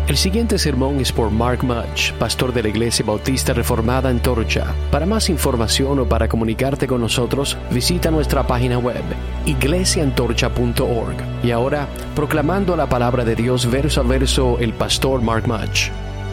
El siguiente sermón es por Mark Mudge, pastor de la Iglesia Bautista Reformada Antorcha. Para más información o para comunicarte con nosotros, visita nuestra página web, iglesiaantorcha.org. Y ahora, proclamando la palabra de Dios verso a verso, el pastor Mark Mudge.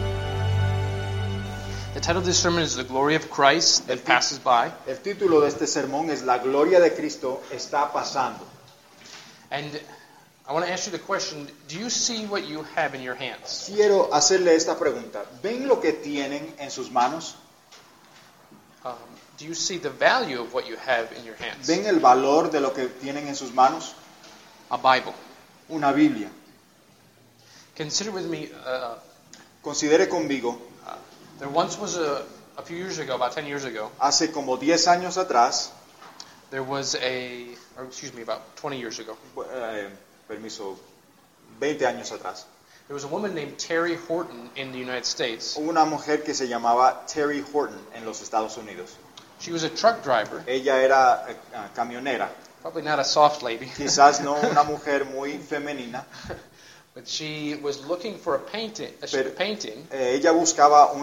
The title of this sermon is The Glory of Christ That Passes By. El título de este sermón es La gloria de Cristo está pasando. And I want to ask you the question, do you see what you have in your hands? Quiero hacerle esta pregunta. ¿Ven lo que tienen en sus manos? Do you see the value of what you have in your hands? ¿Ven el valor de lo que tienen en sus manos? A Bible. Una Biblia. Consider with me, Considere conmigo, there once was a few years ago, about 10 years ago, hace como 10 años atrás, there was about 20 years ago, 20 años atrás, there was a woman named Terry Horton in the United States. hubo una mujer que se llamaba Terry Horton en los Estados Unidos. She was a truck driver, Ella era camionera, probably not a soft lady, quizás no una mujer muy femenina, but she was looking for a painting. Ella buscaba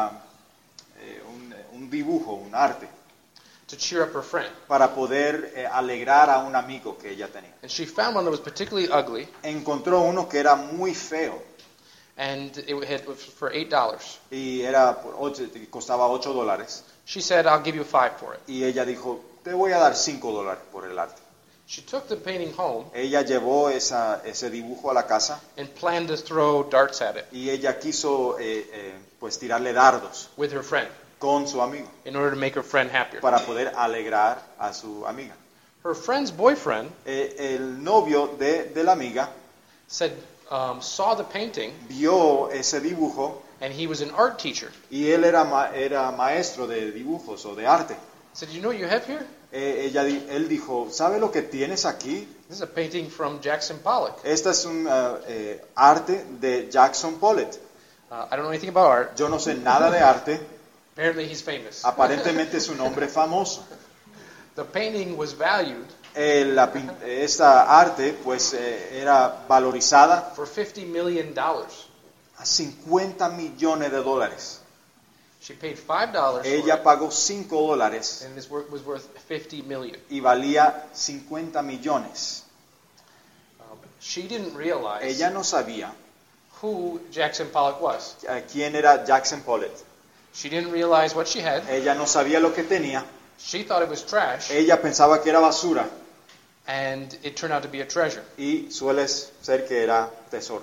un dibujo, un arte, To cheer up her friend. para poder alegrar a un amigo que ella tenía. And she found one that was particularly ugly, Encontró uno que era muy feo and it was for $8. y costaba $8. She said, I'll give you $5 for it. Y ella dijo, te voy a dar $5 por el arte. She took the painting home Ella llevó ese dibujo a la casa and planned to throw darts at it y ella quiso pues tirarle dardos with her friend con su amigo in order to make her friend happier. para poder alegrar a su amiga. Her friend's boyfriend El novio de la amiga saw the painting, vio ese dibujo and he was an art teacher. y él era maestro de dibujos o de arte. Said, you know what you have here? Él dijo, ¿sabe lo que tienes aquí? This is a painting from Jackson Pollock. Esta es un arte de Jackson Pollock. I don't know anything about art. Yo no sé nada de arte. Apparently he's famous. Aparentemente es un hombre famoso. The painting was valued Esta arte pues era valorizada for $50 million. a $50 millones. She paid $5 Ella for it, pagó $5 and this work was worth $50 million. y valía 50 millones. She didn't realize Ella no sabía who Jackson Pollock was. quién era Jackson Pollock. She didn't realize what she had. Ella no sabía lo que tenía. She thought it was trash, Ella pensaba que era basura and it turned out to be a treasure. y suele ser que era tesoro.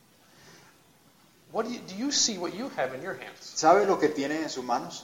Do you see what you have in your hands? ¿Sabe lo que tiene en sus manos?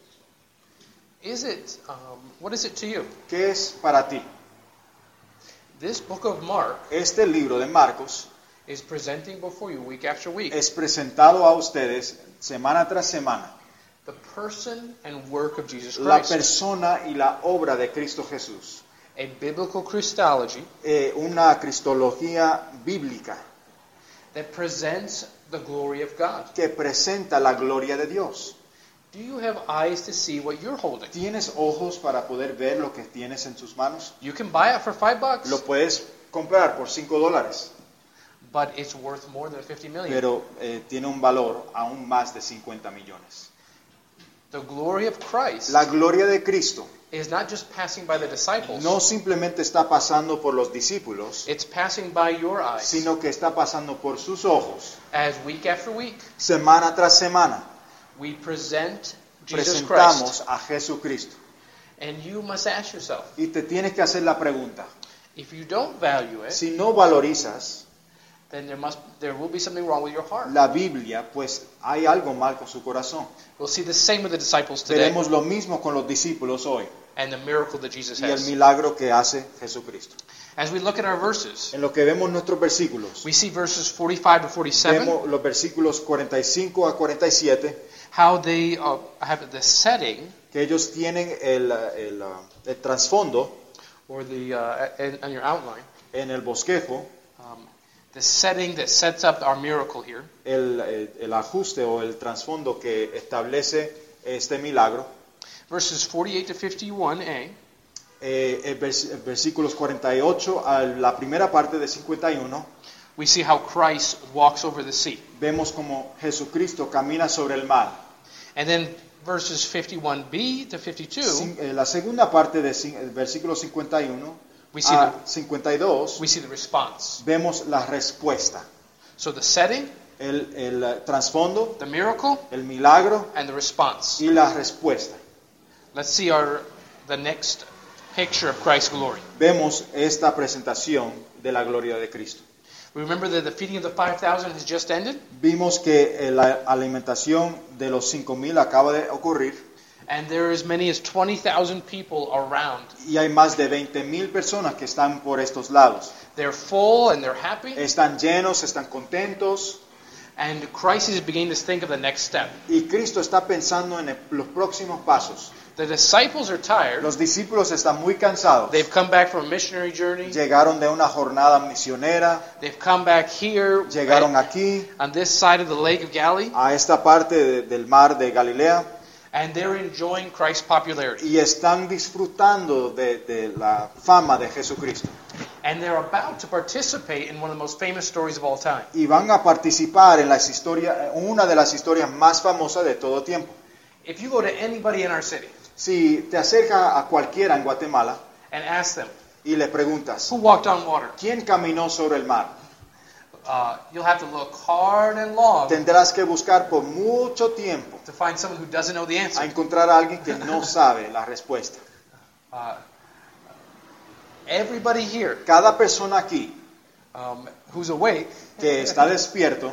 What is it to you? ¿Qué es para ti? This book of Mark Este libro de Marcos is presenting before you week after week es presentado a ustedes semana tras semana. the person and work of Jesus La Christ. persona y la obra de Cristo Jesús. A biblical Christology Una cristología bíblica that presents the glory of God. que presenta la gloria de Dios. Do you have eyes to see what you're holding? ¿Tienes ojos para poder ver lo que tienes en tus manos? You can buy it for $5, Lo puedes comprar por $5, but it's worth more than $50 million. pero tiene un valor aún más de 50 millones. The glory of Christ La gloria de Cristo is not just passing by the disciples. no simplemente está pasando por los discípulos, It's passing by your eyes sino que está pasando por sus ojos. as week after week Semana tras semana we present Jesus Christ. presentamos a Jesucristo. And you must ask yourself, Y te tienes que hacer la pregunta, if you don't value it, si no valorizas then there will be something wrong with your heart. la Biblia, pues hay algo mal con su corazón. We'll see the same with the disciples today Veremos lo mismo con los discípulos hoy and the miracle that Jesus y el has. milagro que hace Jesucristo. As we look at our verses, En lo que vemos nuestros versículos, we see verses 45 to 47, vemos los versículos 45 a 47, how they have the setting que ellos tienen el trasfondo or on your outline, en el bosquejo, the setting that sets up our miracle here. el ajuste o el trasfondo que establece este milagro. Verses 48 to 51a. Versículos 48 a la primera parte de 51 we see how Christ walks over the sea. Vemos como Jesucristo camina sobre el mar. And then verses 51b to 52, La segunda parte del versículo 51 we see a the 52 we see the response. vemos la respuesta. So the setting, El trasfondo, the miracle, el milagro and the response. y la respuesta. Let's see the next picture of Christ's glory. Vemos esta presentación de la gloria de Cristo. Remember that the feeding of the 5,000 has just ended, Vimos que la alimentación de los 5,000 acaba de ocurrir and there are as many as 20,000 people around. y hay más de 20,000 personas que están por estos lados. They're full and they're happy, Están llenos, están contentos and Christ is beginning to think of the next step. y Cristo está pensando en los próximos pasos. The disciples are tired. Los discípulos están muy cansados. They've come back from a missionary journey. Llegaron de una jornada misionera, They've come back here llegaron aquí on this side of the Lake of Galilee, a esta parte del mar de Galilea and they're enjoying Christ's popularity. y están disfrutando de la fama de Jesucristo. And they're about to participate in one of the most famous stories of all time. Y van a participar en una de las historias más famosas de todo tiempo. If you go to anybody in our city Si te acercas a cualquiera en Guatemala and ask them, y le preguntas, who walked on water? ¿quién caminó sobre el mar? You'll have to look hard and long Tendrás que buscar por mucho tiempo to find someone who doesn't know the a answer. encontrar a alguien que no sabe la respuesta. Everybody here Cada persona aquí who's awake, que está despierto,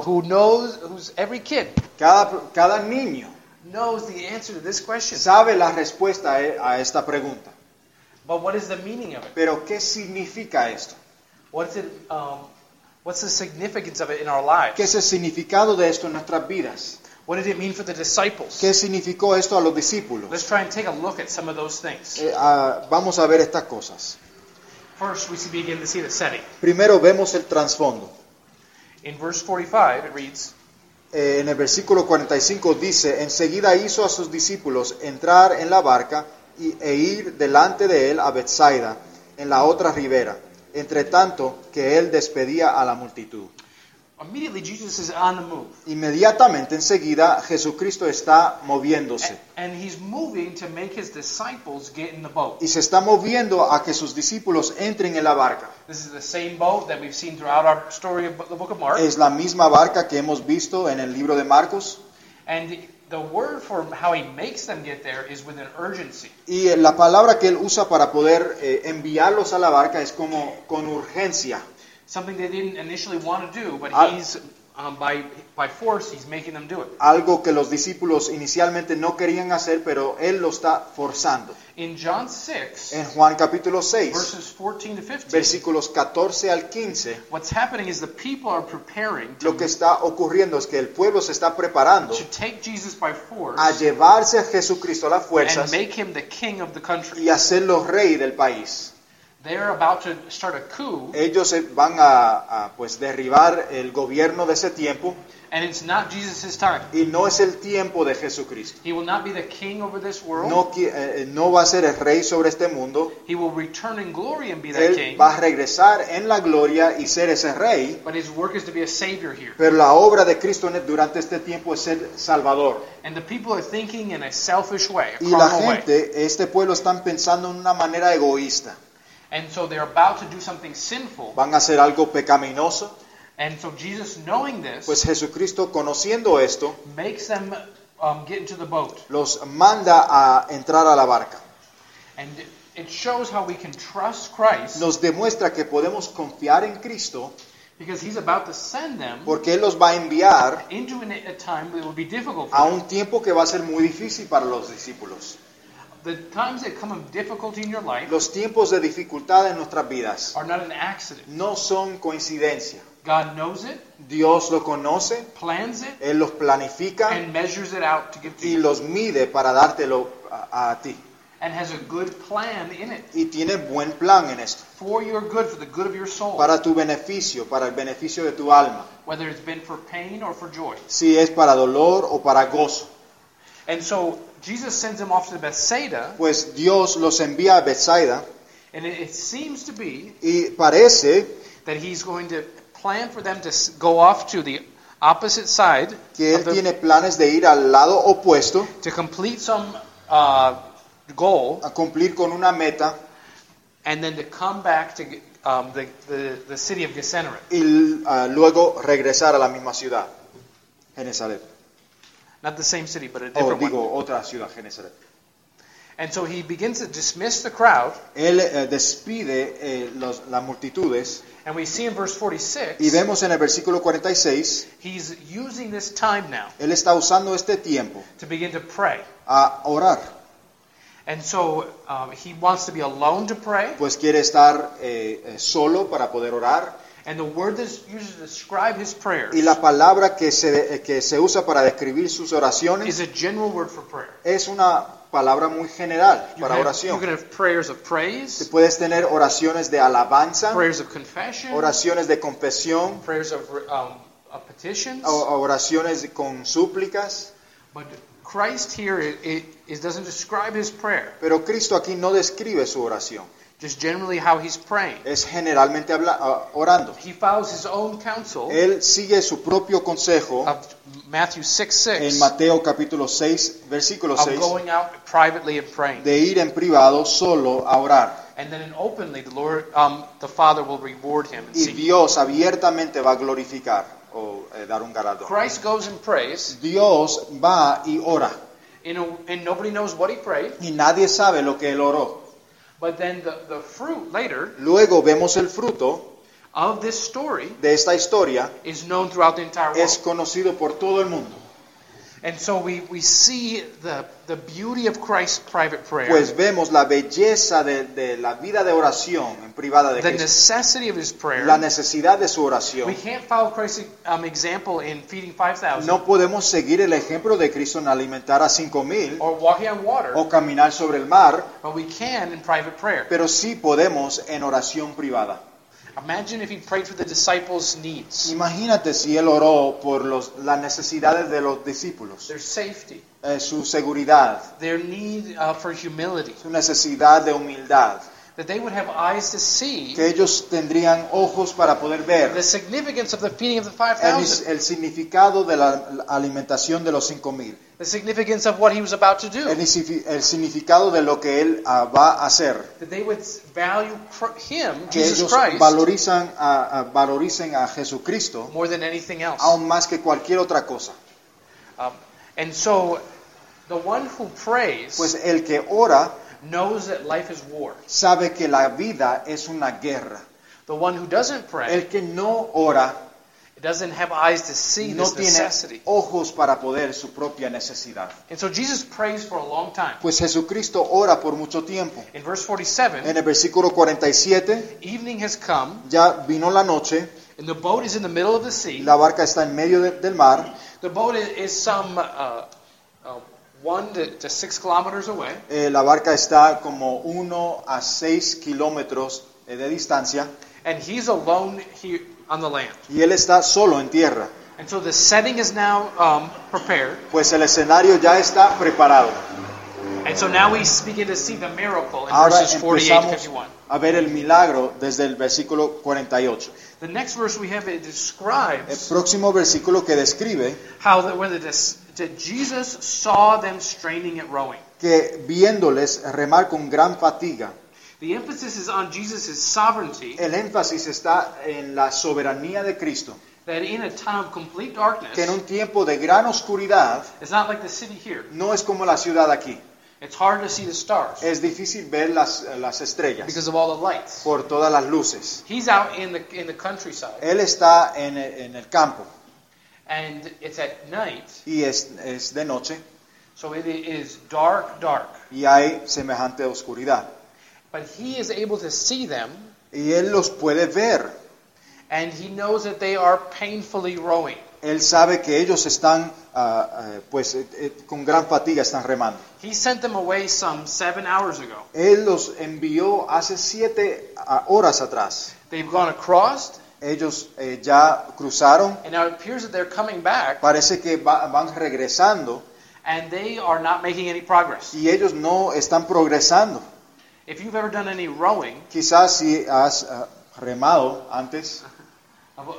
every kid cada niño knows the answer to this question. sabe la respuesta a esta pregunta. But what is the meaning of it? Pero ¿qué significa esto? What's the significance of it in our lives? ¿Qué es el significado de esto en nuestras vidas? What did it mean for the disciples? ¿Qué significó esto a los discípulos? Let's try and take a look at some of those things. Vamos a ver estas cosas. First, we begin to see the setting. Primero vemos el trasfondo. In verse 45, it reads, En el versículo 45 dice, enseguida hizo a sus discípulos entrar en la barca e ir delante de él a Betsaida, en la otra ribera, entre tanto que él despedía a la multitud. immediately Jesus is on the move. Inmediatamente enseguida Jesucristo está moviéndose And he's moving to make his disciples get in the boat. y se está moviendo a que sus discípulos entren en la barca. This is the same boat that we've seen throughout our story of the book of Mark. Es la misma barca que hemos visto en el libro de Marcos. And the word for how he makes them get there is with an urgency. Y la palabra que él usa para poder enviarlos a la barca es como con urgencia. Something they didn't initially want to do, but he's by force he's making them do it. Algo que los discípulos inicialmente no querían hacer, pero él lo está forzando. In John 6, En Juan capítulo 6, verses 14 to 15, versículos 14 al 15, what's happening is the people are preparing lo que está ocurriendo es que el pueblo se está preparando to take Jesus by force a llevarse a Jesucristo a las and fuerzas make him the king of the country. y hacerlo rey del país. They're about to start a coup, Ellos van a pues derribar el gobierno de ese tiempo and it's not Jesus' time. y no es el tiempo de Jesucristo. He will not be the king over this world. No va a ser el rey sobre este mundo. He will return in glory and be that Él king. va a regresar en la gloria y ser ese rey. But his work is to be a savior here. Pero la obra de Cristo durante este tiempo es ser Salvador. And the people are thinking in a selfish way, a Y la carnal way. gente, este pueblo, están pensando en una manera egoísta. And so they're about to do something sinful. Van a hacer algo pecaminoso. And so Jesus, knowing this, Pues Jesucristo, conociendo esto, makes them get into the boat. los manda a entrar a la barca. And it shows how we can trust Christ Nos demuestra que podemos confiar en Cristo because he's about to send them porque Él los va a enviar into a time that will be difficult a for them. un tiempo que va a ser muy difícil para los discípulos. The times that come of difficulty in your life Los tiempos de dificultad en nuestras vidas are not an accident. no son coincidencia. God knows it, Dios lo conoce, plans it, Él los planifica and measures it out to give to y you. los mide para dártelo a ti. And has a good plan in it Y tiene buen plan en esto, for your good, for the good of your soul, para tu beneficio, para el beneficio de tu alma, whether it's been for pain or for joy. si es para dolor o para gozo. And so Jesus sends them off to Bethsaida, Pues Dios los envía a Betsaida and it seems to be y parece that he's going to plan for them to go off to the opposite side, que of él the- tiene planes de ir al lado opuesto, to complete some goal, a cumplir con una meta and then to come back to the city of Gennesaret. y luego regresar a la misma ciudad, Genesaret. Not the same city, but a O different one. digo, otra ciudad, Genesaret. And so he begins to dismiss the crowd, Él despide las multitudes and we see in verse 46, y vemos en el versículo 46, he's using this time now él está usando este tiempo to begin to pray. a orar, And so he wants to be alone to pray, pues quiere estar solo para poder orar. and the word that's used to describe his prayers Y la palabra que se usa para describir sus is oraciones a general word for prayer. es una palabra muy general You para can oración. have prayers of praise, Puedes tener oraciones de alabanza, prayers of confession, oraciones de confesión, prayers of petitions. oraciones con súplicas. But Christ here doesn't describe his prayer, Pero Cristo aquí no describe su oración, just generally how he's praying. es generalmente orando. He follows his own counsel Él sigue su propio consejo of Matthew 6:6 en Mateo capítulo 6, versículo of 6, going out privately and praying. de ir en privado solo a orar. And then openly the Lord, the Father will reward him and Y see. Dios abiertamente va a glorificar o dar un galardón. Christ goes and prays, Dios va y ora and nobody knows what he prayed. y nadie sabe lo que él oró. But then the fruit later Luego vemos el fruto of this story de esta historia, is known throughout the entire es world. conocido por todo el mundo. And so we see the beauty of Christ's private prayer, Pues vemos la belleza de la vida de oración en privada de the Cristo, necessity of his prayer. la necesidad de su We oración. can't follow Christ's example in feeding 5,000 No podemos seguir el ejemplo de Cristo en alimentar a 5,000 or walking on water, o caminar sobre el mar, but we can in private prayer. pero sí podemos en oración privada. Imagine if he prayed for the disciples' needs, Imagínate si él oró por las necesidades de los discípulos, their safety, su seguridad, their need for humility, su necesidad de humildad, that they would have eyes to see que ellos tendrían ojos para poder ver the significance of the feeding of the el 5,000, significado de la alimentación de los 5,000, the significance of what he was about to do, el significado de lo que él va a hacer, that they would value him, que Jesus ellos Christ, valoricen a Jesucristo more than anything else. aún más que cualquier otra cosa. And so the one who prays Pues el que ora knows that life is war. sabe que la vida es una guerra. The one who doesn't pray El que no ora doesn't have eyes to see no this tiene necessity. ojos para poder su propia necesidad. And so Jesus prays for a long time. Pues Jesucristo ora por mucho tiempo. In verse 47, En el versículo 47, evening has come, ya vino la noche, and the boat is in the middle of the sea. la barca está en medio del mar, The boat is some 1 to 6 kilometers away. la barca está como 1 a 6 kilómetros de distancia And he's alone here on the land. y él está solo en tierra. And so the setting is now prepared. Pues el escenario ya está preparado. And so now we begin to see the miracle in Ahora verses 48 to empezamos 51. a ver el milagro desde el versículo 48. The next verse we have, it El describes próximo versículo que describe how that Jesus saw them straining at rowing. que viéndoles remar con gran fatiga, The emphasis is on Jesus' sovereignty, el énfasis está en la soberanía de Cristo, that in a time of complete darkness, que en un tiempo de gran oscuridad it's not like the city here. no es como la ciudad aquí. It's hard to see the stars Es difícil ver las estrellas because of all the lights. por todas las luces. He's out in the countryside, Él está en el campo and it's at night, y es de noche so it is dark. y hay semejante oscuridad. But he is able to see them, Y él los puede ver. and he knows that they are painfully rowing. Él sabe que ellos están, con gran fatiga están remando. He sent them away some 7 hours ago. Él los envió hace 7 horas atrás. They've gone across, Ellos ya cruzaron. and now it appears that they're coming back, Parece que van regresando and they are not making any progress. y ellos no están progresando. If you've ever done any rowing, Quizás si has remado antes,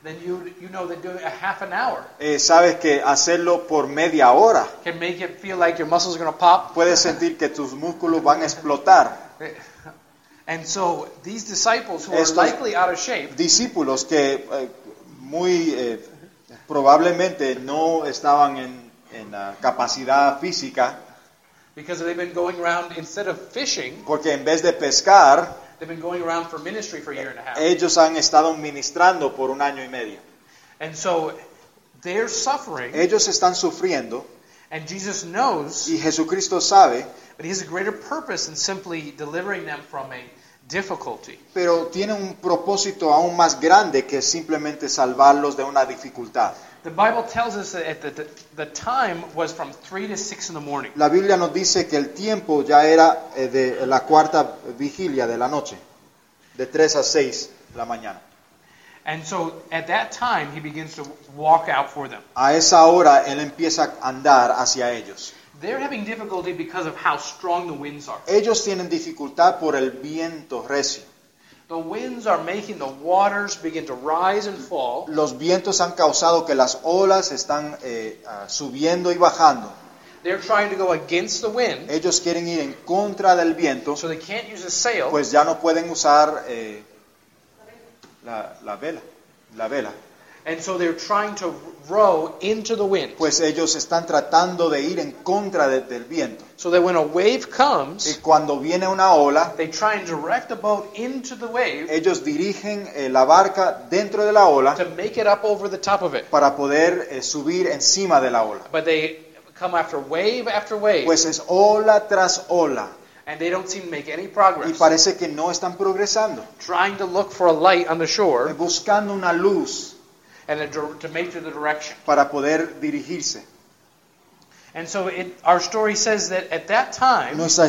then you know that doing a half an hour sabes que hacerlo por media hora can make it feel like your muscles are going to pop. puedes sentir que tus músculos van a explotar. And so these disciples who are Estos likely out of shape, discípulos que muy probablemente no estaban en capacidad física, because they've been going around, instead of fishing, porque en vez de pescar, they've been going around for ministry for a year and a half. ellos han estado ministrando por 1 año y medio. And so they're suffering, Ellos están sufriendo and Jesus knows, y Jesucristo sabe, but he has a greater purpose than simply delivering them from a difficulty. pero tiene un propósito aún más grande que simplemente salvarlos de una dificultad. The Bible tells us that the time was from 3 to 6 in the morning. La Biblia nos dice que el tiempo ya era de la cuarta vigilia de la noche, de 3 a 6 de la mañana. And so at that time, he begins to walk out for them. A esa hora Él empieza a andar hacia ellos. They're having difficulty because of how strong the winds are. Ellos tienen dificultad por el viento recio. The winds are making the waters begin to rise and fall. Los vientos han causado que las olas están subiendo y bajando. They're trying to go against the wind, Ellos quieren ir en contra del viento, so they can't use a sail. pues ya no pueden usar la vela. And so they're trying to row into the wind. Pues ellos están tratando de ir en contra del viento. So that when a wave Y comes, cuando viene una ola, they try and direct the boat into the wave ellos dirigen la barca dentro de la ola to make it up over the top of it. para poder subir encima de la ola. But they come after wave, Pues es ola tras ola and they don't seem to make any y progress. parece que no están progresando, Trying to look for a light on the shore buscando una luz and to make to the direction. para poder dirigirse. And so our story says that at that time, Nuestra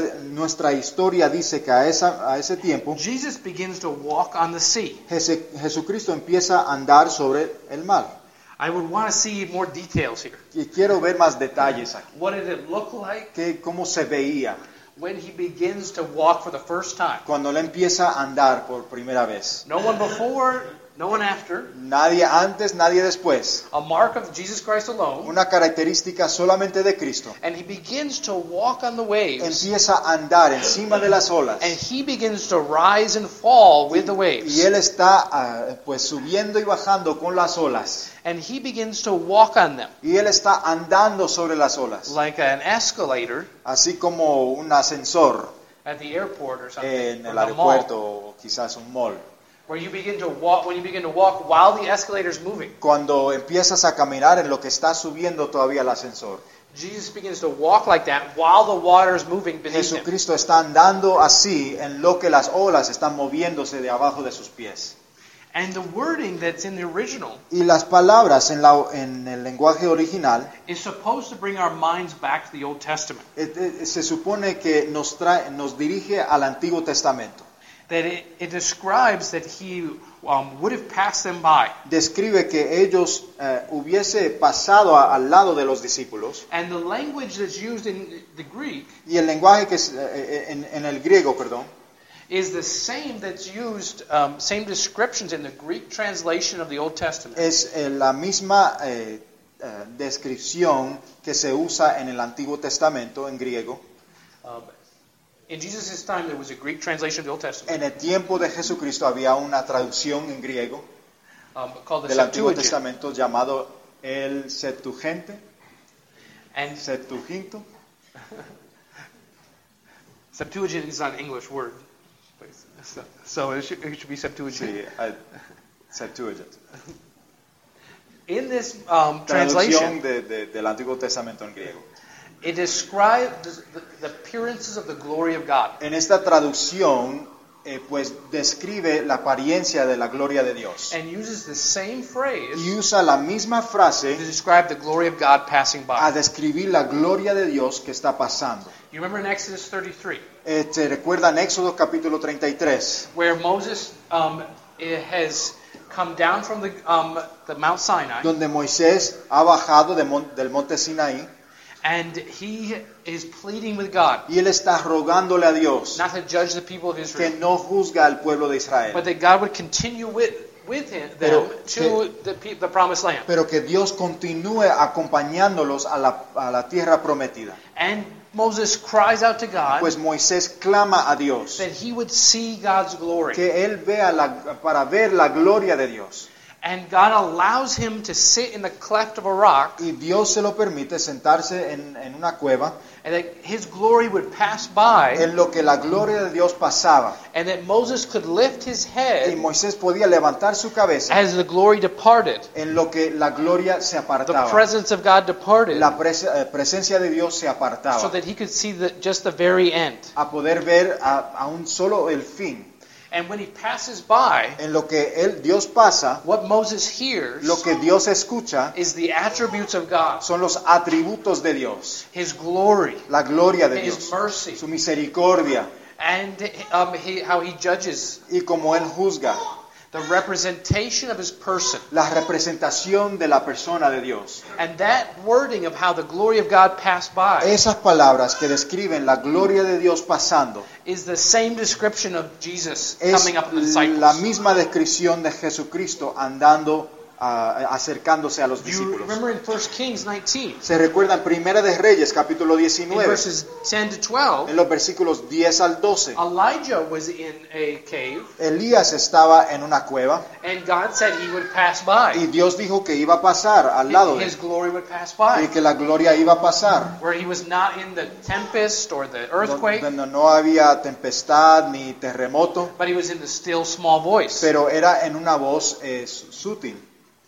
historia dice que a ese tiempo Jesus begins to walk on the sea. Jesucristo empieza a andar sobre el mar. I would want to see more details here. Y quiero ver más detalles aquí. What did it look like ¿Cómo se veía when he begins to walk for the first time? cuando él empieza a andar por primera vez? No one before, no one after. Nadie antes, nadie después. A mark of Jesus Christ alone. Una característica solamente de Cristo. And he begins to walk on the waves. Empieza a andar encima de las olas. And he begins to rise and fall with the waves. Y él está pues subiendo y bajando con las olas. And he begins to walk on them. Y él está andando sobre las olas. Like an escalator Así como un ascensor at the airport or something. en or el the aeropuerto mall, o quizás un mall. where you begin to walk, when you begin to walk while the escalator is moving. Cuando empiezas a caminar en lo que está subiendo todavía el ascensor. Jesus begins to walk like that while the water is moving beneath him. Jesucristo está andando así en lo que las olas están moviéndose de abajo de sus pies. And the wording that's in the original Y las palabras en el lenguaje original is supposed to bring our minds back to the Old Testament. se supone que nos dirige al Antiguo Testamento. That it describes that he would have passed them by. Describe que ellos hubiese pasado al lado de los discípulos. And the language that's used in the Greek Y el lenguaje que es en el griego, perdón, is the same that's used, same descriptions in the Greek translation of the Old Testament. es la misma descripción que se usa en el Antiguo Testamento en griego. In Jesus' time, there was a Greek translation of the Old Testament En el tiempo de Jesucristo había una traducción en griego called the del Antiguo Septuagint. Testamento llamado el Septuaginte. And Septuaginto. Septuagint is not an English word. So it should be Septuagint. Sí, Septuagint. In this Traducción translation, del Antiguo Testamento en griego. it describes the appearances of the glory of God. En esta traducción, pues describe la apariencia de la gloria de Dios. And uses the same phrase Y usa la misma to frase describe the glory of God passing a by. describir la gloria de Dios que está pasando. You remember in Exodus 33, Te recuerda en Éxodo capítulo 33, where Moses has come down from the Mount Sinai, donde Moisés ha bajado del monte Sinaí and he is pleading with God y él está rogándole a Dios not to judge the people of que Israel, no juzga al pueblo de Israel, but that God would continue with him, Pero them to the promised land. pero que Dios continúe acompañándolos a la tierra prometida. And Moses cries out to God Pues Moisés clama a Dios that he would see God's glory. que él vea para ver la gloria de Dios. And God allows him to sit in the cleft of a rock, Y Dios se lo permite sentarse en una cueva and that his glory would pass by, en lo que la gloria de Dios pasaba. and that Moses could lift his Y head Moisés podía levantar su cabeza as the glory departed. en lo que la gloria se The apartaba. presence of God departed, La presencia de Dios se so apartaba that he could see just the very end. a poder ver a un solo el fin. And when he passes by, En lo que Dios pasa, what Moses hears lo que Dios escucha is the attributes of God, son los atributos de Dios, his glory, la gloria de his Dios, mercy, su misericordia and how he judges, y como Él juzga, the representation of his person. la representación de la persona de Dios. And that wording of how the glory of God passed by Esas palabras que describen la gloria de Dios pasando is the same description of Jesus es coming up with the disciples. la misma descripción de Jesucristo andando, acercándose a los You discípulos. remember in 1 Kings 19, Se recuerda en Primera de Reyes, capítulo in 19, verses 10 to 12, en los versículos 10 al 12. Elijah was in a cave, Elías estaba en una cueva and God said he would pass by. y Dios dijo que iba a pasar al lado de His él glory would pass y by. que la gloria iba a pasar. Where he was not in the tempest or the earthquake, Donde no había tempestad ni terremoto, but he was in the still small voice. pero era en una voz sutil.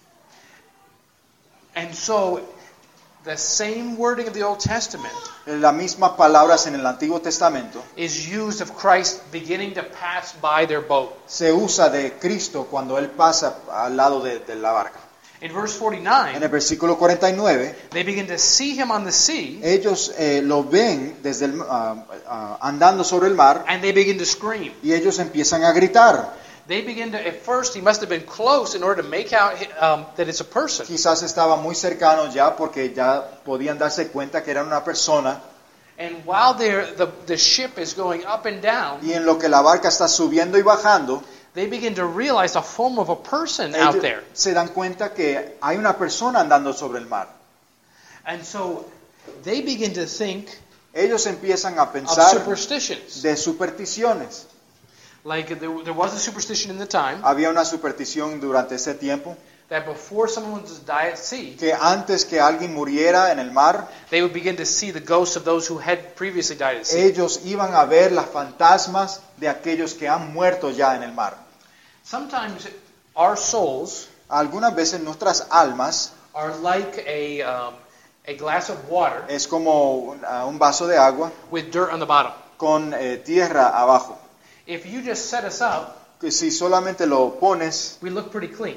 And so, the same wording of the Old Testament Las mismas palabras en el Antiguo Testamento is used of Christ beginning to pass by their boat. se usa de Cristo cuando Él pasa al lado de la barca. In verse En 49, el versículo 49, they begin to see him on the sea, ellos lo ven desde andando sobre el mar and they begin to scream. y ellos empiezan a gritar. They begin to, at first, he must have been close in order to make out that it's a person. Quizás estaba muy cercano ya porque ya podían darse cuenta que era una persona And while the ship is going up and down, y en lo que la barca está subiendo y bajando, they begin to realize the form of a person out ellos there. se dan cuenta que hay una persona andando sobre el mar. And so they begin to think Ellos empiezan a of pensar superstitions. de supersticiones. Like there was a superstition in the time Había una superstición durante ese tiempo that before someone was to die at sea, que antes que alguien muriera en el mar, they would begin to see the ghosts of those who had previously died at sea. ellos iban a ver las fantasmas de aquellos que han muerto ya en el mar. Sometimes our souls Algunas veces nuestras almas are like a glass of water es como un vaso de agua with dirt on the bottom. con tierra abajo. If you just set us up, Que si solamente lo pones, we look pretty clean.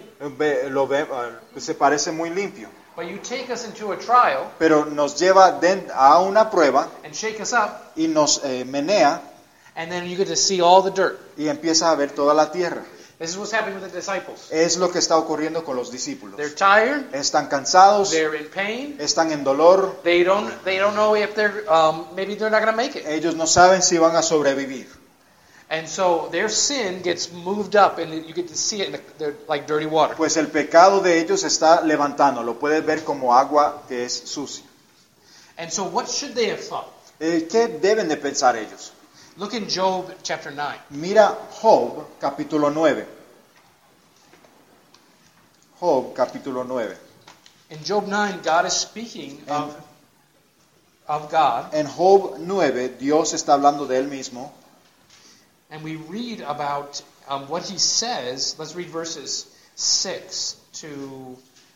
se parece muy limpio. But you take us into a trial Pero nos lleva a una prueba and shake us up, y nos menea and then you get to see all the dirt. y empiezas a ver toda la tierra. This is what's happening with the disciples. Es lo que está ocurriendo con los discípulos. They're tired, Están cansados, they're in pain, están en dolor, they don't know if maybe they're not going to make it. ellos no saben si van a sobrevivir. And so their sin gets moved up, and you get to see it in they're like dirty water. Pues el pecado de ellos se está levantando, lo puedes ver como agua que es sucia. And so what should they have thought? ¿Qué deben de pensar ellos? Look in Job chapter 9. Mira Job capítulo 9. Job capítulo 9. In Job 9, God is speaking of God, En Job 9 Dios está hablando de él mismo. and we read about what he says. Let's read verses 6 to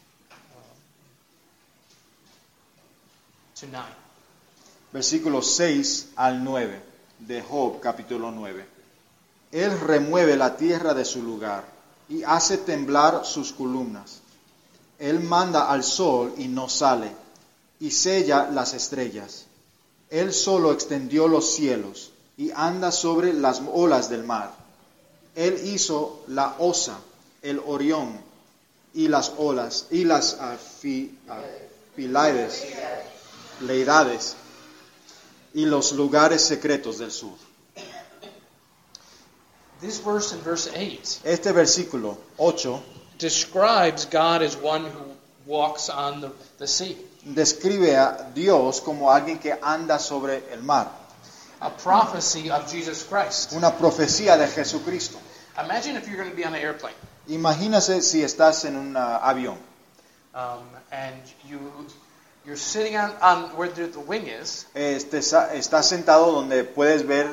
9. Versículos 6 al 9 de Job capítulo 9. Él remueve la tierra de su lugar y hace temblar sus columnas. Él manda al sol y no sale, y sella las estrellas. Él solo extendió los cielos y anda sobre las olas del mar. Él hizo la Osa, el Orión y las olas y las Pleiades y los lugares secretos del sur. This verse in verse 8 Este versículo 8 describes God as one who walks on the sea. describe a Dios como alguien que anda sobre el mar. A prophecy of Jesus Christ. Una profecía de Jesucristo. Imagine if you're going to be on an airplane. Imagínase si estás en un avión And you're sitting on where the wing is. Estás sentado donde puedes ver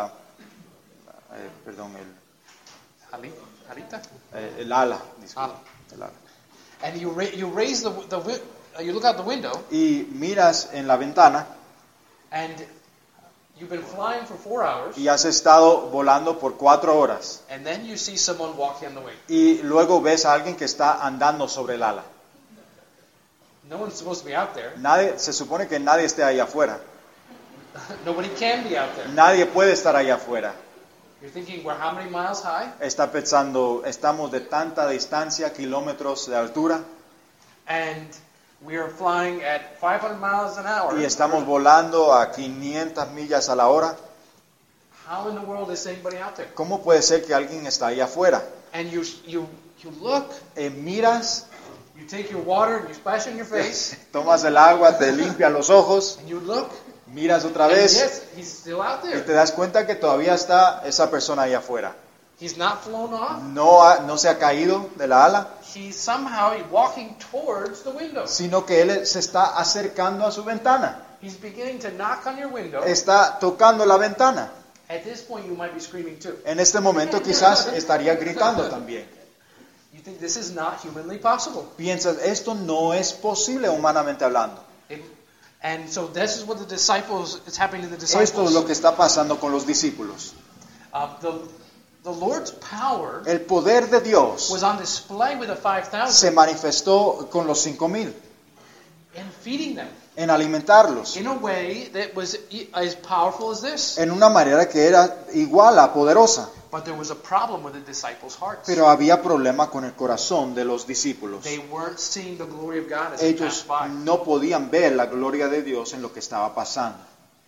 el ala. Disculpa, el ala. And you raise you look out the window. Y miras en la ventana. And you've been flying for 4 hours. Y has estado volando por 4 horas. And then you see someone walking on the wing. Y luego ves a alguien que está andando sobre el ala. No one's supposed to be out there. Se supone que nadie esté ahí afuera. Nobody can be out there. Nadie puede estar ahí afuera. You're thinking, well, how many miles high? Está pensando, estamos de tanta distancia, kilómetros de altura. And we are flying at 500 miles an hour. Y estamos volando a 500 millas a la hora. How in the world is anybody out there? ¿Cómo puede ser que alguien está ahí afuera? And you look. Miras. You take your water and you splash it in your face. Tomas el agua, te limpia los ojos. And you look. Miras otra vez. And yes, he's still out there. Y te das cuenta que todavía está esa persona ahí afuera. He's not flown off. No se ha caído de la ala. He's somehow walking towards the window. Sino que él se está acercando a su ventana. He's beginning to knock on your window. Está tocando la ventana. At this point you might be screaming too. En este momento quizás estaría gritando también. You think this is not humanly possible. Piensas, esto no es posible humanamente hablando. And so this is what it's happening to the disciples. Esto es lo que está pasando con los discípulos. The Lord's power El poder de Dios was on display with the 5,000. Se manifestó con los 5,000. In feeding them. En alimentarlos. In a way that was as powerful as this. En una manera que era igual a poderosa. But there was a problem with the disciples' hearts. Pero había problema con el corazón de los discípulos. They weren't seeing the glory of God as they Ellos passed by. no podían ver la gloria de Dios en lo que estaba pasando.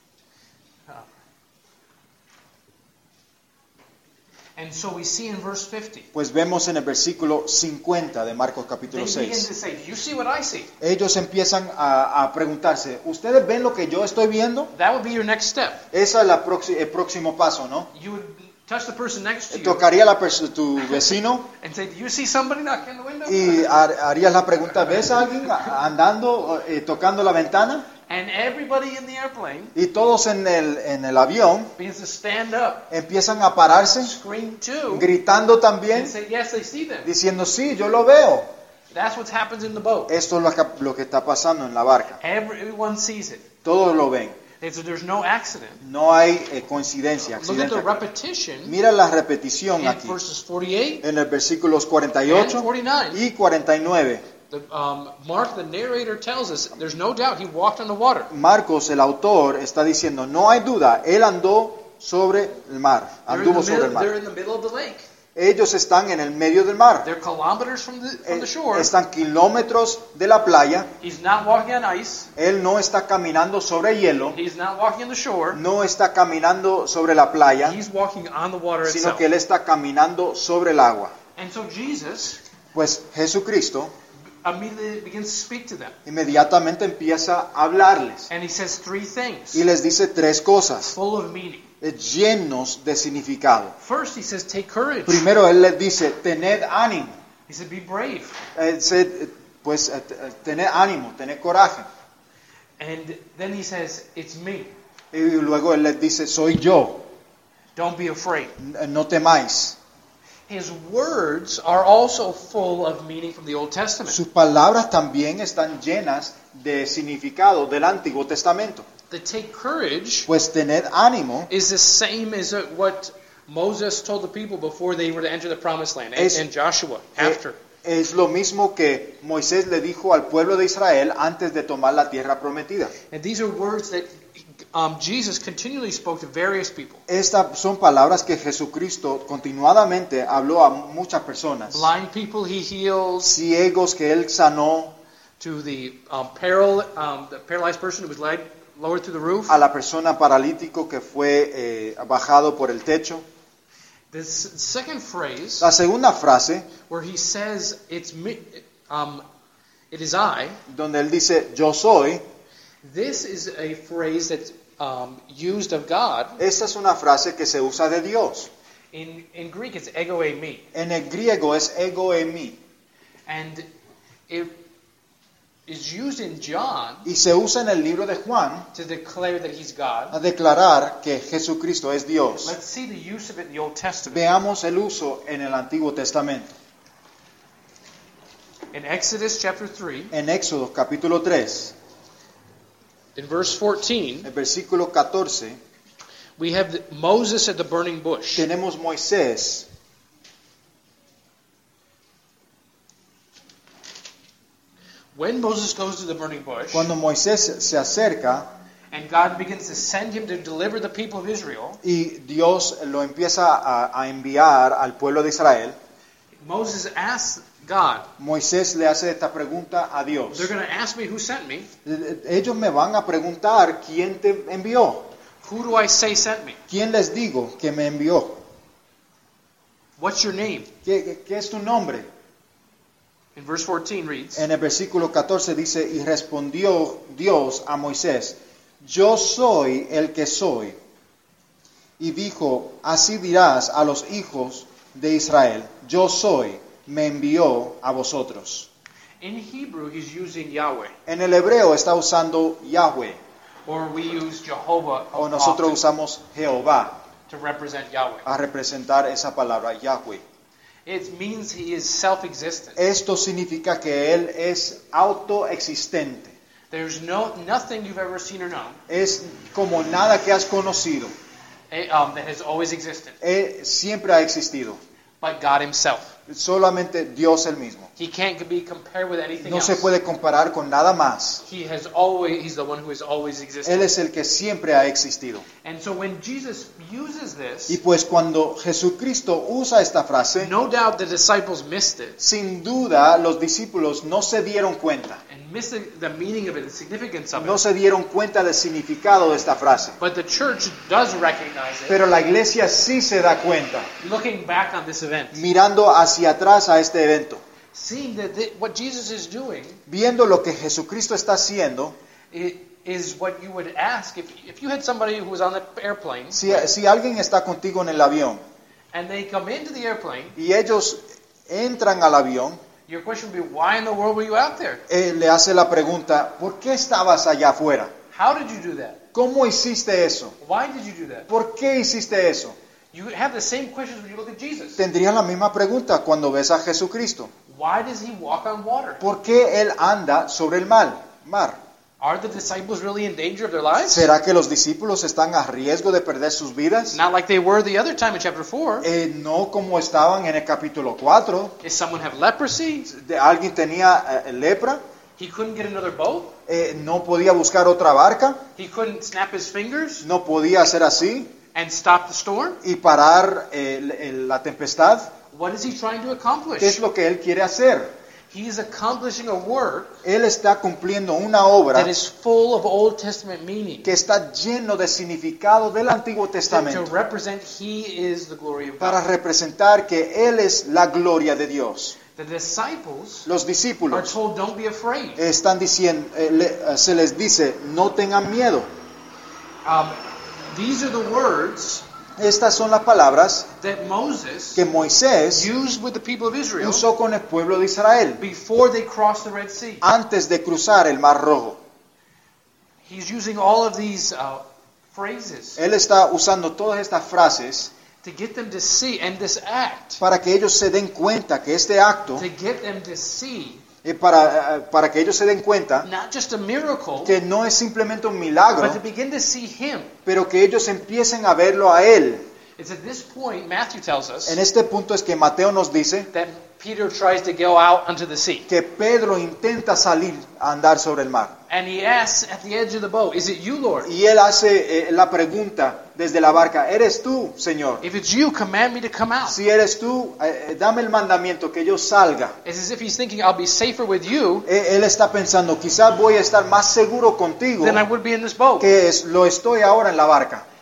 And so we see in verse 50. Pues vemos en el versículo 50 de Marcos capítulo They begin 6. to say, "Do you see what I see?" Ellos empiezan a preguntarse, ¿ustedes ven lo que yo estoy viendo? That would be your next step. Ese es el próximo paso, ¿no? You would touch the person next to you Tocaría a tu vecino and say, "Do you see somebody knocking on the window?" y harías la pregunta, ¿ves a alguien andando, tocando la ventana? And everybody in the airplane Y todos en el avión begins to stand up, empiezan a pararse, scream too, gritando and también, say, "Yes, they see them." diciendo, sí, yo lo veo. That's what happens in the boat. Esto es lo que está pasando en la barca. Everyone sees it. Todos lo ven. There's no accident. No hay coincidencia, Look at the accidente. repetition Mira la repetición in aquí, verses 48 en el versículos and 48 49. y 49. Mark, the narrator, tells us there's no doubt he walked on the water. Marcos, el autor, está diciendo, no hay duda, él andó sobre el mar, anduvo sobre el They're mar. in the middle of the lake. Ellos están en el medio del mar, They're kilometers from the shore. están kilómetros de la playa, He's not walking on ice. él no está caminando sobre hielo, He's not walking on the shore. no está caminando sobre la playa, He's walking on the water sino itself. que él está caminando sobre el agua. And so Jesus Pues Jesucristo immediately begins to speak to them. inmediatamente empieza a hablarles And he says three things y les dice 3 cosas, full of meaning. llenos de significado. First, he says, take courage. Primero él les dice, tened ánimo. He said, be brave. Tened ánimo, tened coraje. And then he says, it's me. Y luego él les dice, soy yo, Don't be afraid. no temáis. His words are also full of meaning from the Old Testament. Sus palabras también están llenas de significado del Antiguo Testamento. The take courage Pues tened ánimo is the same as what Moses told the people before they were to enter the Promised Land, and Joshua after. Es lo mismo que Moisés le dijo al pueblo de Israel antes de tomar la tierra prometida. And these are words that Jesus continually spoke to various people. Estas son palabras que Jesucristo continuadamente habló a muchas personas. Blind people he heals, Ciegos que él sanó, to the paralyzed person who was lowered through the roof. a la persona paralítico que fue bajado por el techo. The second phrase, La segunda frase, where he says, it is I, donde él dice, yo soy, this is a phrase that's used of God. esta es una frase que se usa de Dios. In Greek, it's ego eimi. En el griego es ego eimi. And it is used in John Y se usa en el libro de Juan to declare that he's God. a declarar que Jesucristo es Dios. Let's see the use of it in the Old Testament. Veamos el uso en el Antiguo Testamento. In Exodus chapter 3, En Éxodo capítulo 3, in verse 14, el versículo 14, we have Moses at the burning bush. tenemos Moisés. When Moses goes to the burning bush, Cuando Moisés se acerca and God begins to send him to deliver the people of Israel, y Dios lo empieza a enviar al pueblo de Israel, Moses asks God, Moisés le hace esta pregunta a Dios. they're going to ask me who sent me. Ellos me van a preguntar quién te envió, Who do I say sent me? quién les digo que me envió, What's your name? qué es tu nombre. In verse 14 reads, En el versículo 14 dice, y respondió Dios a Moisés, yo soy el que soy. Y dijo, así dirás a los hijos de Israel, yo soy, me envió a vosotros. in Hebrew, he's using Yahweh, En el hebreo está usando Yahweh, or we use Jehovah o nosotros often usamos Jehová to represent Yahweh. a representar esa palabra Yahweh. It means he is self-existent. Esto significa que Él es autoexistente. There's nothing you've ever seen or known Es como nada que has conocido. that has always existed, Él siempre ha existido. but God himself. Solamente Dios el mismo. He can't be compared with anything No else. se puede comparar con nada más. He's the one who has always existed. Él es el que siempre ha existido. And so when Jesus uses Y this, pues cuando Jesucristo usa esta frase, no doubt the disciples missed it sin duda los discípulos no se dieron cuenta. and missed the meaning of it, the significance of No it. se dieron cuenta del significado de esta frase. But the church does recognize it, Pero la iglesia sí se da cuenta, looking back on this event, mirando hacia atrás a este evento, seeing that what Jesus is doing viendo lo que Jesucristo está haciendo. is what you would ask if you had somebody who was on the airplane Si alguien está contigo en el avión and they come into the airplane, y ellos entran al avión, your question would be, why in the world were you out there? le hace la pregunta, ¿por qué estabas allá afuera? How did you do that? ¿Cómo hiciste eso? Why did you do that? ¿Por qué hiciste eso? You have the same questions when you look at Jesus. Tendrías la misma pregunta cuando ves a Jesucristo. Why does he walk on water? ¿Por qué Él anda sobre el mar? Are the disciples really in danger of their lives? ¿Será que los discípulos están a riesgo de perder sus vidas? Not like they were the other time in chapter 4. No como estaban en el capítulo 4. Did someone have leprosy? ¿Alguien tenía lepra? He couldn't get another boat? ¿No podía buscar otra barca? He couldn't snap his fingers ¿No podía hacer así and stop the storm? y parar la tempestad? What is he trying to ¿Qué es accomplish? lo que Él quiere hacer? He is accomplishing a work Él está cumpliendo una obra that is full of Old Testament meaning que está lleno de significado del Antiguo to Testamento represent he is the glory of para God. representar que Él es la gloria de Dios. The disciples Los are discípulos told, don't be afraid. están diciendo, se les dice, no tengan miedo. These are the words Estas son las palabras that Moses que Moisés used with the people of Israel usó con el pueblo de Israel before they crossed the Red Sea. antes de cruzar el Mar Rojo. He's using all of these phrases Él está usando todas estas frases to get them to see, and this act, para que ellos se den cuenta que este acto, to get them to see para que ellos se den cuenta not just a miracle, que no es simplemente un milagro, but to begin to see Him. pero que ellos empiecen a verlo a Él. It's at this point, Matthew tells us, En este punto es que Mateo nos dice that Peter tries to go out onto the sea. que Pedro intenta salir a andar sobre el mar. And he asks at the edge of the boat, is it you, Lord? Y él hace la pregunta desde la barca, ¿eres tú, Señor? If it's you, command me to come out. Si eres tú, dame el mandamiento que yo salga. It's as if he's thinking, I'll be safer with you Él está pensando, quizás voy a estar más seguro contigo than I would be in this boat. que lo estoy ahora en la barca.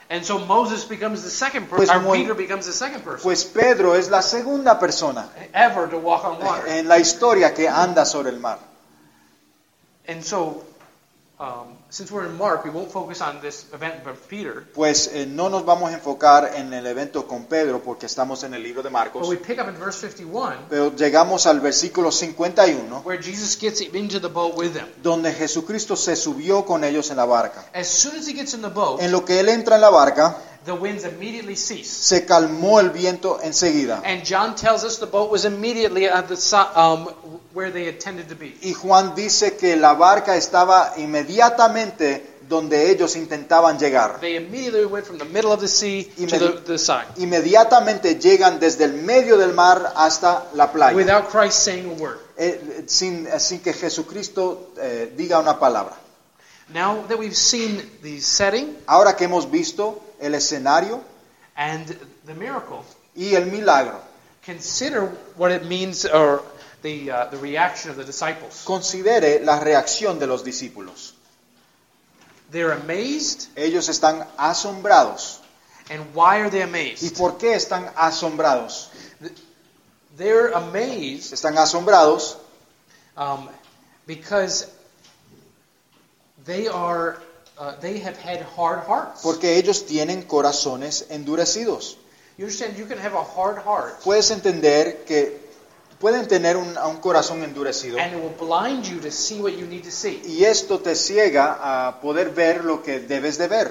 And so Moses becomes the second Pues person, or muy- Peter becomes the second person Pues Pedro es la segunda persona ever to walk on water. en la historia que anda sobre el mar. And so, since we're in Mark, we won't focus on this event of Peter, Pues no nos vamos a enfocar en el evento con Pedro porque estamos en el libro de but Marcos. we pick up in verse 51, Pero llegamos al versículo 51, where Jesus gets into the boat with them. donde Jesucristo se subió con ellos en la barca. As soon as he gets in the boat, En lo que él entra en la barca, the winds immediately cease. se calmó el viento enseguida. And John tells us the boat was immediately at the where they intended to be. Y Juan dice que la barca estaba inmediatamente donde ellos intentaban llegar. They immediately went from the middle of the sea to the side, Inmediatamente llegan desde el medio del mar hasta la playa, without Christ saying a word. sin que Jesucristo diga una palabra. Now that we've seen the setting Ahora que hemos visto el escenario and the miracle, y el milagro, consider what it means, or the reaction of the disciples. considere la reacción de los discípulos. They're amazed, Ellos están asombrados. and why are they ¿Y amazed? por qué están asombrados? They're amazed Están asombrados because they have had hard hearts. porque ellos tienen corazones endurecidos. You understand? You can have a hard heart, Puedes entender que pueden tener un corazón endurecido and it will blind you to see what you need to see. y esto te ciega a poder ver lo que debes de ver.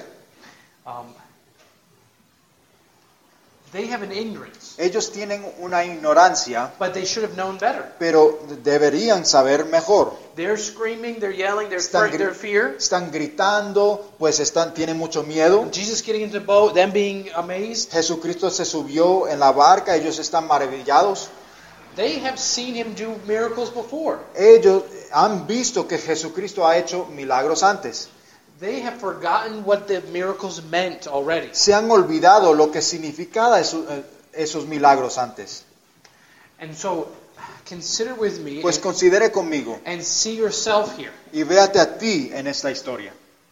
They have an ignorance, Ellos tienen una ignorancia, but they should have known better. pero deberían saber mejor. They're screaming, they're yelling, Están, they're fear. están gritando, pues tienen mucho miedo. Jesus getting into the boat, them being amazed. Jesucristo se subió en la barca, ellos están maravillados. They have seen him do miracles before. Ellos han visto que Jesucristo ha hecho milagros antes. They have forgotten what the miracles meant already. Se han olvidado lo que significaba esos milagros antes. And so, consider with me Pues considere conmigo and see yourself here. y véate a ti en esta historia.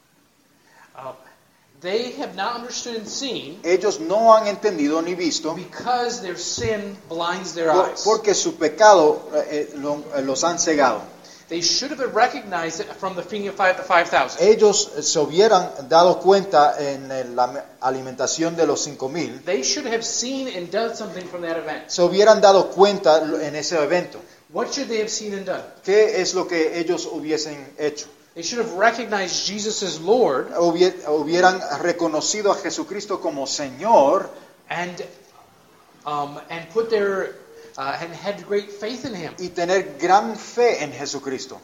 They have not understood and seen Ellos no han entendido ni visto because their sin blinds their eyes. porque su pecado los han cegado. They should have recognized it from the feeding of the 5,000. Ellos se hubieran dado cuenta en la alimentación de los 5,000, They should have seen and done something from that event. se hubieran dado cuenta en ese evento. What should they have seen and done? ¿Qué es lo que ellos hubiesen hecho? They should have recognized Jesus as Lord Hubieran reconocido a Jesucristo como Señor and put their and had great faith in Him. y tener gran fe en Jesucristo.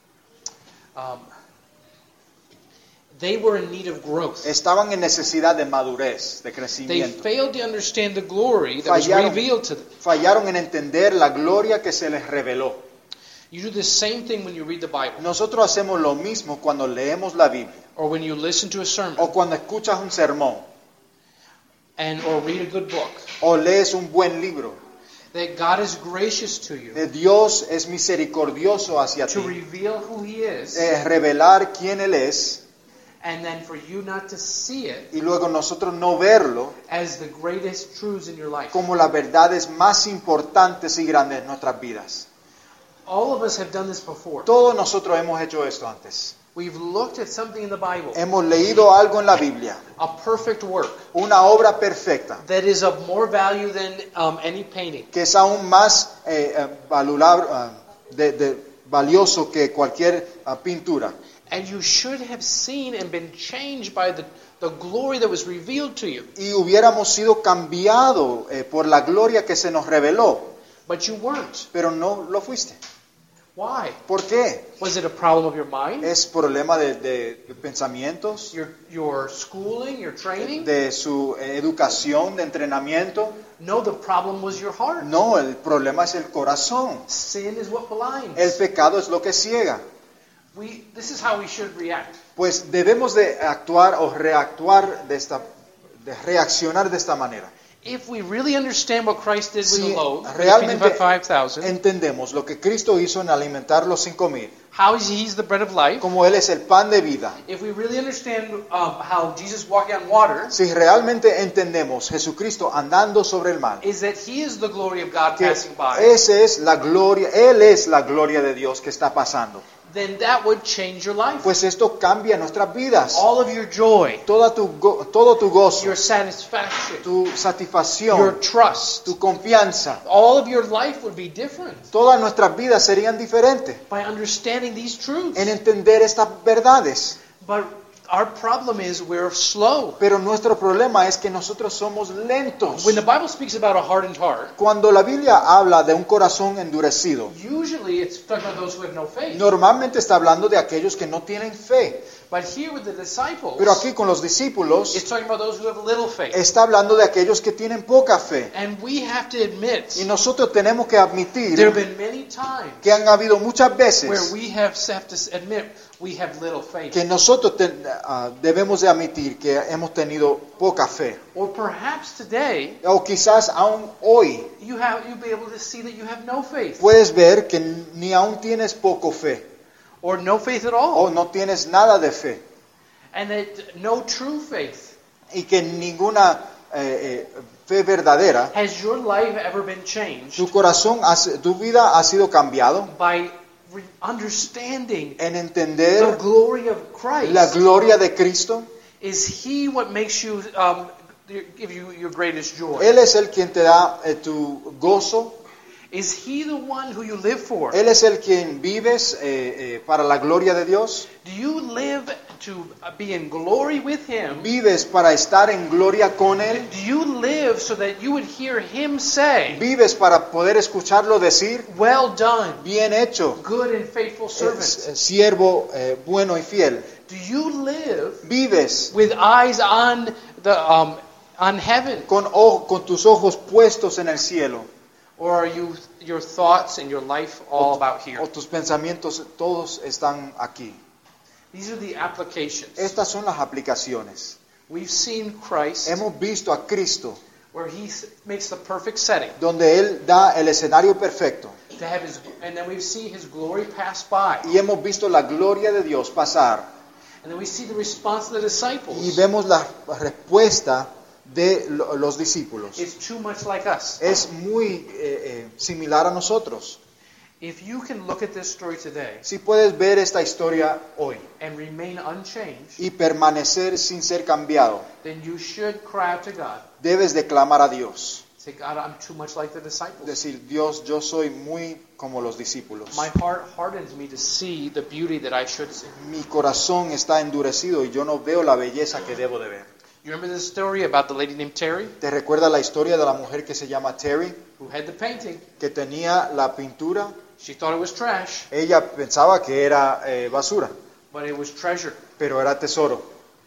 They were in need of growth. Estaban en necesidad de madurez, de They crecimiento. failed to understand the glory that was Fallaron. revealed to them. Fallaron en entender la gloria que se les reveló. You do the same thing when you read the Bible Nosotros hacemos lo mismo cuando leemos la Biblia or when you listen to a sermon o cuando escuchas un sermón or read a good book. o lees un buen libro. That God is gracious to you Dios es misericordioso hacia to ti, reveal who He is, revelar quién Él es and then for you not to see it y luego nosotros no verlo as the greatest truths in your life. como las verdades más importantes y grandes en nuestras vidas. All of us have done this before. Todos nosotros hemos hecho esto antes. We've looked at something in the Bible, Hemos leído algo en la Biblia, a perfect work una obra perfecta, that is of more value than any painting. que es aún más valioso que cualquier pintura. And you should have seen and been changed by the glory that was revealed to you. Y hubiéramos sido cambiados por la gloria que se nos reveló, But you weren't. pero no lo fuiste. Why? ¿Por qué? Was it a problem of your mind? ¿Es problema de pensamientos, Your schooling, your training? de su educación, de entrenamiento? No, the problem was your heart. No, el problema es el corazón. Sin is what blinds. El pecado es lo que ciega. This is how we should react. Pues debemos de actuar o reaccionar de esta manera. if we really understand what Christ did with Si the loaves, feeding realmente 5,000, entendemos lo que Cristo hizo en alimentar los 5,000, how He's the bread of life, como Él es el pan de vida, if we really understand how Jesus walking on water, si realmente entendemos Jesucristo andando sobre el mar, is that He is the glory of God que passing by, esa es la gloria, Él es la gloria de Dios que está pasando, then that would change your life. pues esto cambia nuestras vidas, All of your joy, todo tu gozo, your satisfaction, tu your satisfacción, trust, tu confianza, all of your life would be different todas nuestras vidas serían diferentes by understanding these truths. en entender estas verdades. But our problem is we're slow. Pero nuestro problema es que nosotros somos lentos. When the Bible speaks about a hardened heart, Cuando la Biblia habla de un corazón endurecido, usually it's talking about those who have no faith. normalmente está hablando de aquellos que no tienen fe. But here with the disciples, Pero aquí con los discípulos it's talking about those who have little faith. está hablando de aquellos que tienen poca fe. And we have to admit, Y nosotros tenemos que there have admitir been many times que han habido muchas where veces we have to admit we have little faith. que nosotros debemos de admitir que hemos tenido poca fe. Or perhaps today, O quizás aún hoy you'll be able to see that you have no faith. puedes ver que ni aún tienes poco fe Or no faith at o all. no tienes nada de fe. And that no true faith. Y que ninguna fe verdadera, Has your life ever been changed tu corazón, tu vida ha sido cambiado by understanding en the entender glory of Christ? la gloria de Cristo. Is He what makes you give you your greatest joy? Él es el quien te da tu gozo. Is He the one who you live for? Él es el quien vives para la gloria de Dios. Do you live to be in glory with Him? Vives para estar en gloria con Él. Do you live so that you would hear Him say, Vives para poder escucharlo decir, "Well done, bien hecho, good and faithful servant"? siervo bueno y fiel. Do you live Vives with eyes on the on heaven, con tus ojos puestos en el cielo. or are your thoughts and your life all about here? O tus pensamientos todos están aquí. These are the applications. Estas son las aplicaciones. We've seen Christ Hemos visto a Cristo where He makes the perfect setting donde Él da el escenario perfecto to have and then we've seen His glory pass by, y hemos visto la gloria de Dios pasar and then we see the response of the disciples. y vemos la respuesta de los discípulos. It's too much like us. Es muy similar a nosotros. If you can look at this story today Si puedes ver esta historia hoy and remain unchanged, y permanecer sin ser cambiado, then you should cry out to God. debes de clamar a Dios. Say, God, I'm too much like the disciples. Decir, Dios, yo soy muy como los discípulos. My heart hardens me to see the beauty that I should see. Mi corazón está endurecido y yo no veo la belleza que debo de ver. You remember the story about the lady named Terry ¿Te recuerda la historia de la mujer que se llama Terry, who had the painting? que tenía la pintura? She thought it was trash, Ella pensaba que era basura, but it was treasure. pero era tesoro.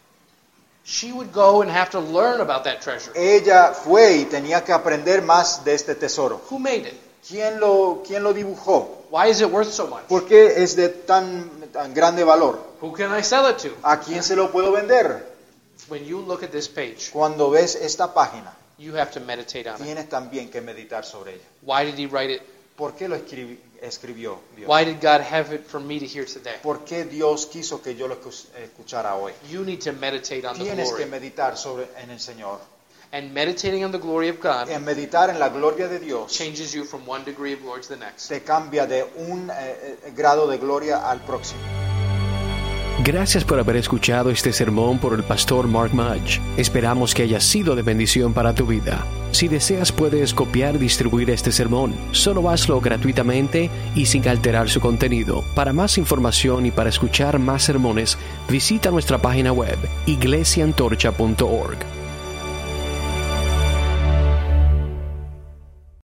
She would go and have to learn about that treasure. Ella fue y tenía que aprender más de este tesoro. Who made it? ¿Quién lo dibujó? Why is it worth so much? ¿Por qué es de tan grande valor? Who can I sell it to? ¿A quién se lo puedo vender? When you look at this page, Cuando ves esta página, you have to meditate on it. tienes también que meditar sobre ella. Why did He write it? ¿Por qué lo escribió Dios? Why did God have it for me to hear today? ¿Por qué Dios quiso que yo lo escuchara hoy? You need to meditate on the Tienes que glory. meditar en el Señor. And meditating on the glory of God En meditar en la gloria de Dios changes you from one degree of glory to the next. te cambia de un grado de gloria al próximo. Gracias por haber escuchado este sermón por el pastor Mark Mudge. Esperamos que haya sido de bendición para tu vida. Si deseas, puedes copiar y distribuir este sermón. Solo hazlo gratuitamente y sin alterar su contenido. Para más información y para escuchar más sermones, visita nuestra página web iglesiaantorcha.org.